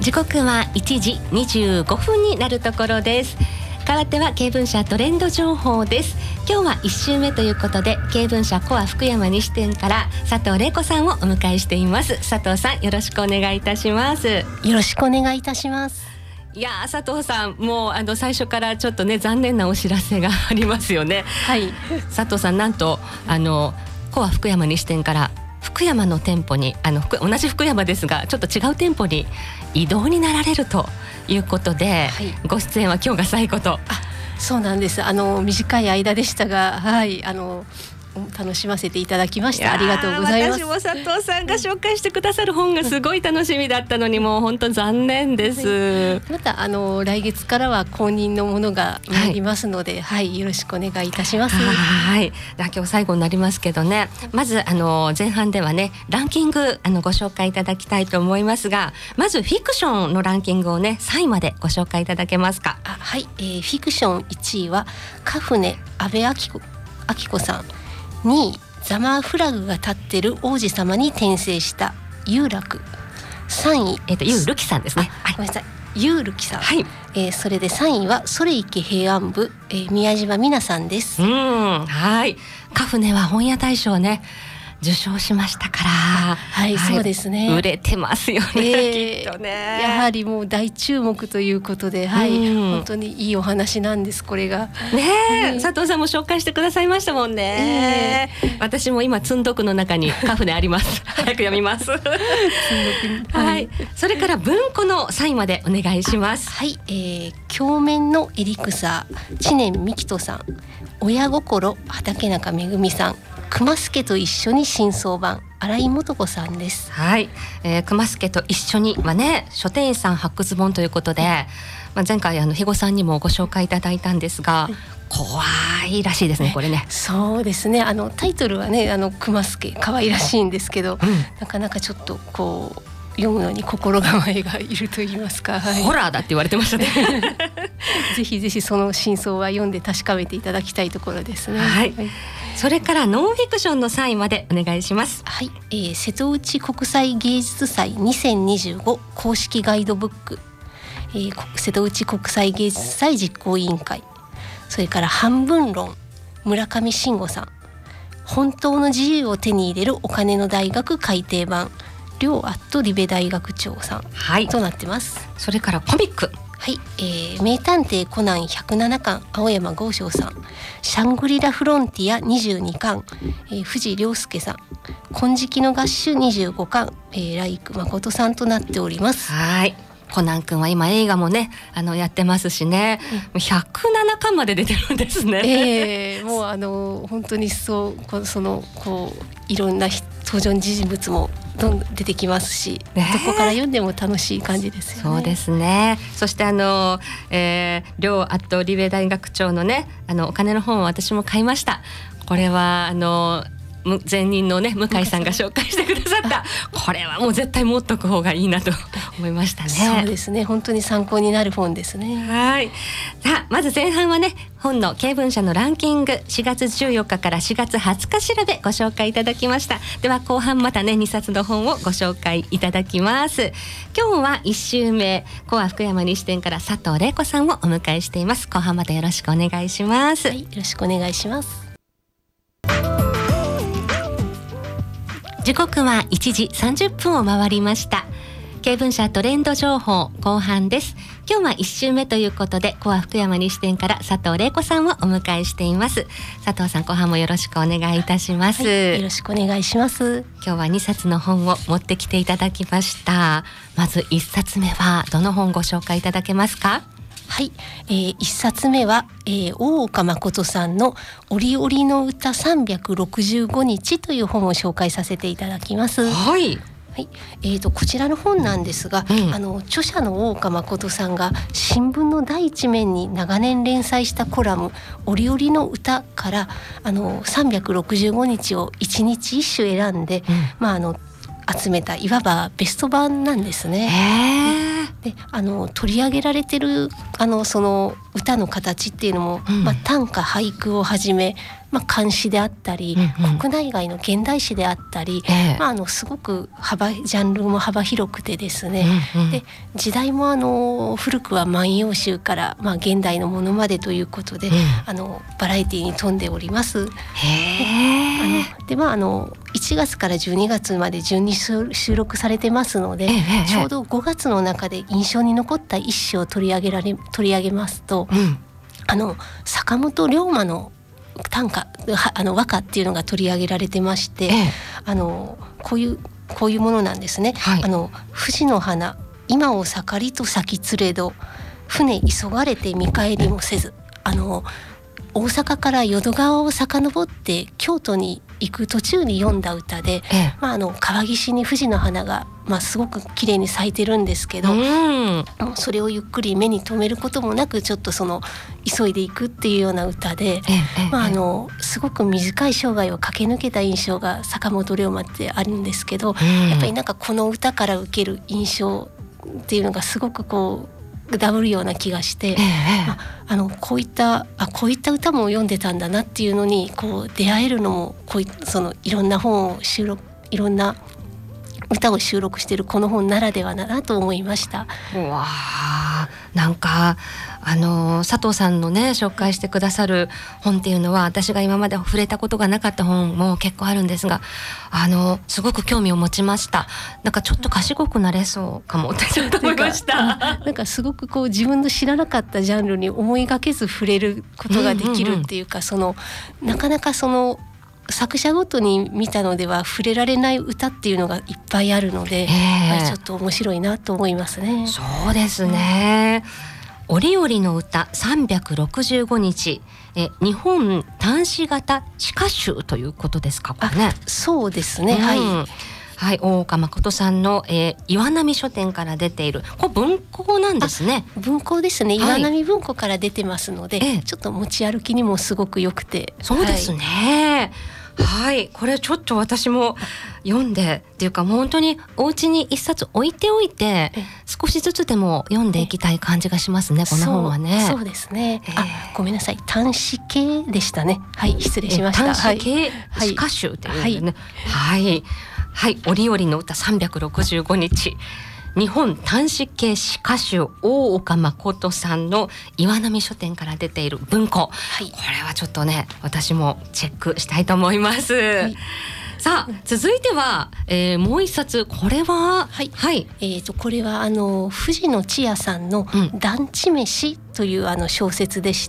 時刻は1時25分になるところです。代わっては経文社トレンド情報です。今日は1週目ということで、経文社コア福山西店から佐藤玲子さんをお迎えしています。佐藤さん、よろしくお願いいたします。 よろしくお願いいたします。 いや佐藤さん、もう最初からちょっとね残念なお知らせがありますよね。 はい。 佐藤さん、なんとコア福山西店から福山の店舗に同じ福山ですがちょっと違う店舗に移動になられるということで、はい、ご出演は今日が最後と。 そうなんです。短い間でしたが、はい、楽しませていただきました。ありがとうございます。 私も佐藤さんが紹介してくださる本がすごい楽しみだったのに、もう本当残念です、 はい、また来月からは公認のものがありますので、はい、よろしくお願いいたします。 はい、今日最後になりますけどね、まず前半ではねランキングご紹介いただきたいと思いますが、まずフィクションのランキングをね3位までご紹介いただけますか。 はい、フィクション1位はカフネ阿部明子さん、2位ザマーフラグが立ってる王子様に転生した有楽、3位有るきさんですね。 ごめんなさい、有るきさん、 はい。 それで3位はそれ池平安部、宮島美奈さんです。 はい。カフネは本屋大賞ね受賞しましたから、 はい、そうですね。 売れてますよね、きっとね。 やはりもう大注目ということで、はい、本当にいいお話なんです、これが。 ね、佐藤さんも紹介してくださいましたもんね。私も今積んどくの中にカフネあります。早く読みます。はい。それから文庫の3位までお願いします。 はい、鏡面のエリクサー知念美希人さん、親心畠中めぐみさん、熊助と一緒に新装版新井素子さんです。 はい、熊助と一緒にはね書店員さん発掘本ということで、前回肥後さんにもご紹介いただいたんですが、怖いらしいですね、これね。 そうですね、タイトルはね熊助可愛らしいんですけど、なかなかちょっとこう読むのに心構えがいると言いますか、はい、 ホラーだって言われてましたね。 ぜひぜひその真相は読んで確かめていただきたいところですね。 はい、それからノンフィクションの3位までお願いします。 はい、瀬戸内国際芸術祭2025公式ガイドブック、瀬戸内国際芸術祭実行委員会、それから半分論村上信吾さん、本当の自由を手に入れるお金の大学改訂版両アットリベ大学長さん、はい、となってます。 それからコミック、 はい、名探偵コナン107巻青山剛昌さん、シャングリラフロンティア22巻、藤良介さん、金色の合衆25巻、ライク誠さんとなっております。 はい、コナン君は今映画もねやってますしね、107巻まで出てるんですね。 もう本当にいろんな登場人物もどんどん出てきますし、どこから読んでも楽しい感じですよね。 そうですね。そして両アットリベ大学長のねお金の本を私も買いました。これは前任のね向井さんが紹介してくださったこれはもう絶対持っとく方がいいなと思いましたね。 そうですね、本当に参考になる本ですね。 はい。さあまず前半はね本の経文社のランキング4月14日から4月20日調べご紹介いただきました。では後半またね2冊の本をご紹介いただきます。今日は1週目コア福山西店から佐藤玲子さんをお迎えしています。後半までよろしくお願いします。 はい、よろしくお願いします。 時刻は1時30分を回りました。経文社トレンド情報後半です。今日は1週目ということでコア福山西店から佐藤玲子さんをお迎えしています。佐藤さん、後半もよろしくお願いいたします。 はい、よろしくお願いします。 今日は2冊の本を持ってきていただきました。まず1冊目はどの本ご紹介いただけますか？ はい、1冊目は、大岡誠さんの折々の歌365日という本を紹介させていただきます。 はい、 はい、こちらの本なんですが、著者の大岡誠さんが新聞の第一面に長年連載したコラム折々の歌から365日を1日1首選んで、集めたいわばベスト版なんですね。 で取り上げられてるその歌の形っていうのも、短歌俳句をはじめ、漢詩であったり、国内外の現代詩であったり、すごくジャンルも幅広くてですね、で時代も古くは万葉集から、現代のものまでということで、バラエティに富んでおります。で1月から12月まで順に収録されてますので、ちょうど5月の中で印象に残った一首を取り上げますと、坂本龍馬の短歌和歌っていうのが取り上げられてまして、こういうものなんですね。富士の花今を盛りと咲きつれど船急がれて見返りもせず、大阪から淀川を遡って京都に行く途中に読んだ歌で、川岸に富士の花が、すごく綺麗に咲いてるんですけど、それをゆっくり目に留めることもなくちょっと急いでいくっていうような歌で、すごく短い生涯を駆け抜けた印象が坂本龍馬ってあるんですけど、やっぱりこの歌から受ける印象っていうのがすごくダブるような気がして、こういった歌も読んでたんだなっていうのに出会えるのもいろんな本をいろんな歌を収録しているこの本ならではだなと思いました。 わあ、なんか佐藤さんのね紹介してくださる本っていうのは私が今まで触れたことがなかった本も結構あるんですが、すごく興味を持ちました。なんかちょっと賢くなれそうかもってちょっと思いました。 なんかすごく自分の知らなかったジャンルに思いがけず触れることができるっていうか、なかなか作者ごとに見たのでは触れられない歌っていうのがいっぱいあるので、ちょっと面白いなと思いますね。 そうですね。折々の歌365日、日本短詩型詩歌集ということですかね。 そうですね、 はい、大岡誠さんの、岩波書店から出ているこれ文庫なんですね。 文庫ですね。岩波文庫から出てますので、ちょっと持ち歩きにもすごく良くて。 そうですね。これちょっと私も読んでっていうか、もう本当にお家に一冊置いておいて少しずつでも読んでいきたい感じがしますね、この本はね。 そうですね。ごめんなさい、短詩系でしたね。失礼しました。 短詩系詩歌集というね。折々の歌365日、日本短詩系詩歌集、大岡誠さんの岩波書店から出ている文庫、これはちょっとね私もチェックしたいと思います。さあ続いては、もう一冊、これはこれは藤野千也さんの団地飯という小説でして、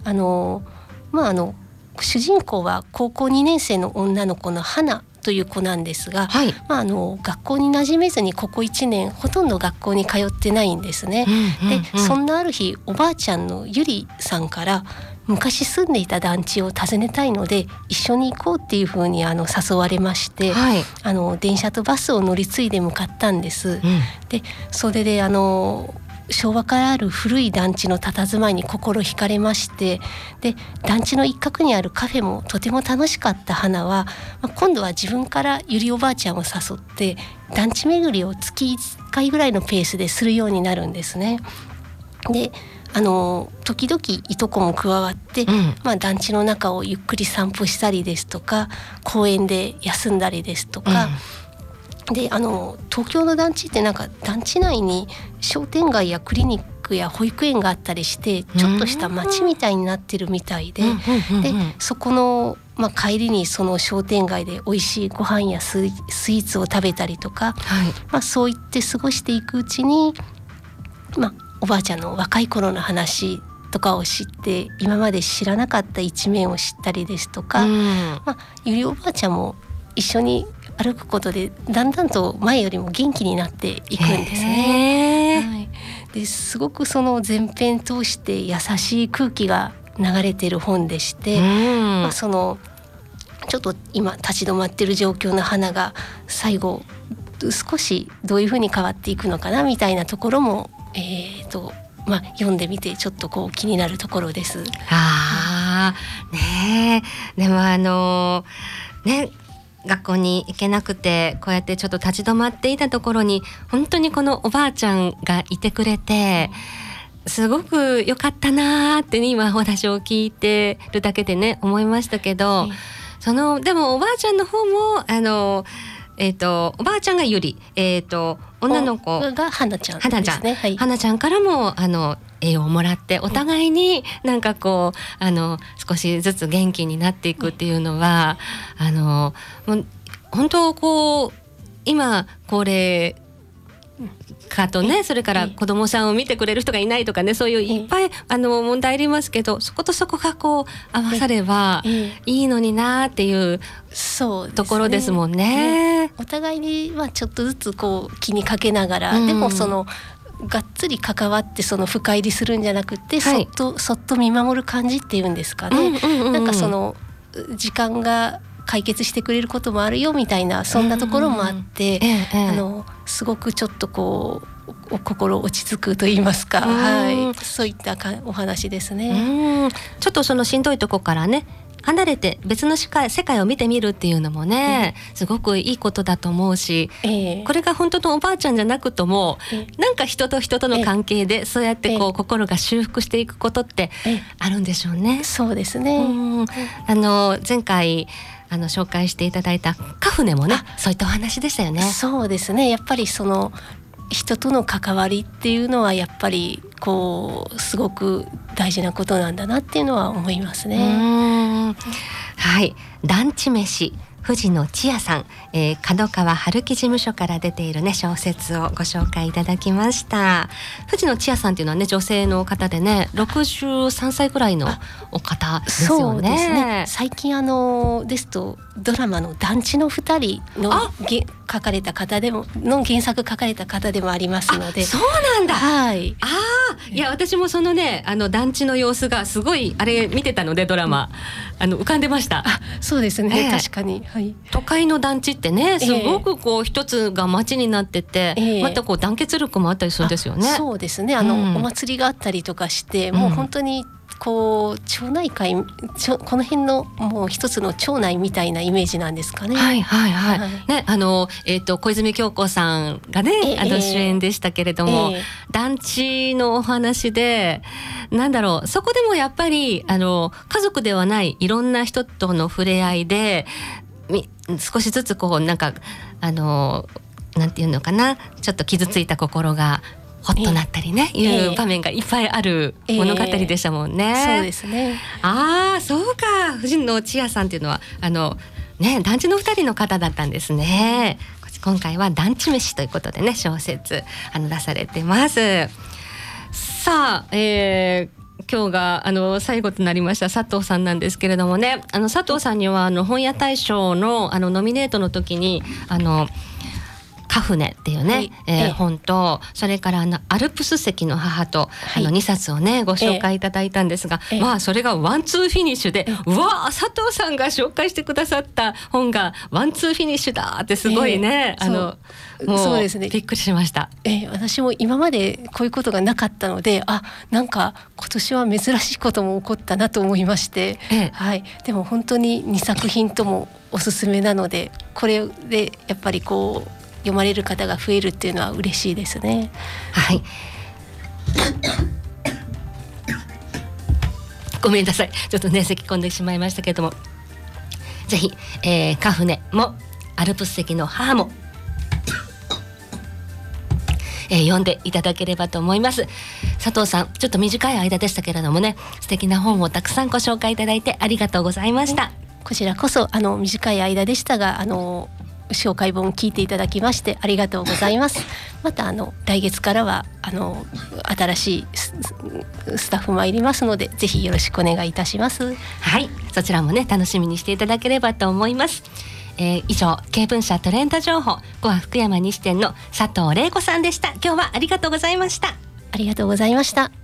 主人公は高校2年生の女の子の花という子なんですが、学校に馴染めずにここ1年ほとんど学校に通ってないんですね。でそんなある日、おばあちゃんのゆりさんから昔住んでいた団地を訪ねたいので一緒に行こうっていうふうに誘われまして、電車とバスを乗り継いで向かったんです。でそれで昭和からある古い団地の佇まいに心惹かれまして、で団地の一角にあるカフェもとても楽しかった花は、今度は自分からゆりおばあちゃんを誘って団地巡りを月1回ぐらいのペースでするようになるんですね。で時々いとこも加わって、団地の中をゆっくり散歩したりですとか、公園で休んだりですとか、で東京の団地って団地内に商店街やクリニックや保育園があったりしてちょっとした街みたいになってるみたいで、でそこの、帰りにその商店街で美味しいご飯やスイーツを食べたりとか、そう言って過ごしていくうちに、おばあちゃんの若い頃の話とかを知って今まで知らなかった一面を知ったりですとか、ゆりおばあちゃんも一緒に歩くことでだんだんと前よりも元気になっていくんですね。ですごくその前編通して優しい空気が流れている本でして、ちょっと今立ち止まっている状況の花が最後少しどういうふうに変わっていくのかなみたいなところも、読んでみてちょっと気になるところです。でも学校に行けなくてこうやってちょっと立ち止まっていたところに本当にこのおばあちゃんがいてくれてすごく良かったなーって、ね、今お話を聞いてるだけでね思いましたけど、でもおばあちゃんの方もおばあちゃんがゆり、女の子が花ちゃんですね。 花ちゃんからも栄養をもらってお互いになんかこう少しずつ元気になっていくっていうのは、もう本当こう今高齢化とね、それから子どもさんを見てくれる人がいないとかね、そういういっぱい問題ありますけど、そことそこがこう合わさればいいのになっていうところですもんね。 お互いにちょっとずつこう気にかけながら、でもがっつり関わって深入りするんじゃなくて、そっと見守る感じっていうんですかね、なんか時間が解決してくれることもあるよみたいな、そんなところもあって、すごくちょっとこう心落ち着くと言いますか、そういったお話ですね。 ちょっとしんどいとこからね離れて別の世界を見てみるっていうのもね、すごくいいことだと思うし、これが本当のおばあちゃんじゃなくとも、なんか人と人との関係でそうやってこう、心が修復していくことってあるんでしょうね。 そうですね。 前回紹介していただいたカフネもね、そういったお話でしたよね。 そうですね。やっぱり人との関わりっていうのはやっぱりこうすごく大事なことなんだなっていうのは思いますね。 はい、団地飯藤野千也さん、角川春樹事務所から出ているね小説をご紹介いただきました。藤野千也さんっていうのはね、女性の方でね、63歳くらいのお方ですよね。 そうですね。最近ですとドラマの団地の2人の書かれた方でもの原作書かれた方でもありますので。 そうなんだ。 はい。 いや私もね団地の様子がすごいあれ見てたのでドラマ、浮かんでました。 そうですね、確かに、 都会の団地ってねすごくこう一つが街になってて、またこう団結力もあったりするんですよね。 そうですね。お祭りがあったりとかして、もう本当にこう町内会この辺のもう一つの町内みたいなイメージなんですかね。 ね、小泉京子さんがね、主演でしたけれども、団地のお話でなんだろう、そこでもやっぱり家族ではないいろんな人との触れ合いで少しずつこうなんかなんていうのかな、ちょっと傷ついた心がホッとなったりね、いう場面がいっぱいある物語でしたもんね。 そうですね。 そうか、藤野千也さんっていうのは団地の2人の方だったんですね。今回は団地飯ということでね小説出されてます。さあ、今日が最後となりました佐藤さんなんですけれどもね、佐藤さんには本屋大賞のノミネートの時にカフネっていうね、本と、それからアルプス石の母と、2冊をねご紹介いただいたんですが、それがワンツーフィニッシュで、佐藤さんが紹介してくださった本がワンツーフィニッシュだってすごいね、もうそうですね、びっくりしました。 私も今までこういうことがなかったので、なんか今年は珍しいことも起こったなと思いまして、でも本当に2作品ともおすすめなので、これでやっぱりこう読まれる方が増えるっていうのは嬉しいですね。 ごめんなさい、ちょっとね咳き込んでしまいましたけれども、ぜひ、カフネもアルプス石の母も読んでいただければと思います。佐藤さん、ちょっと短い間でしたけれどもね、素敵な本をたくさんご紹介いただいてありがとうございました。 こちらこそ短い間でしたが紹介本聞いていただきましてありがとうございます。また来月からは新しいスタッフもいりますので、ぜひよろしくお願いいたします。 そちらもね楽しみにしていただければと思います。以上、経文社トレンド情報コア福山西店の佐藤玲子さんでした。今日はありがとうございました。 ありがとうございました。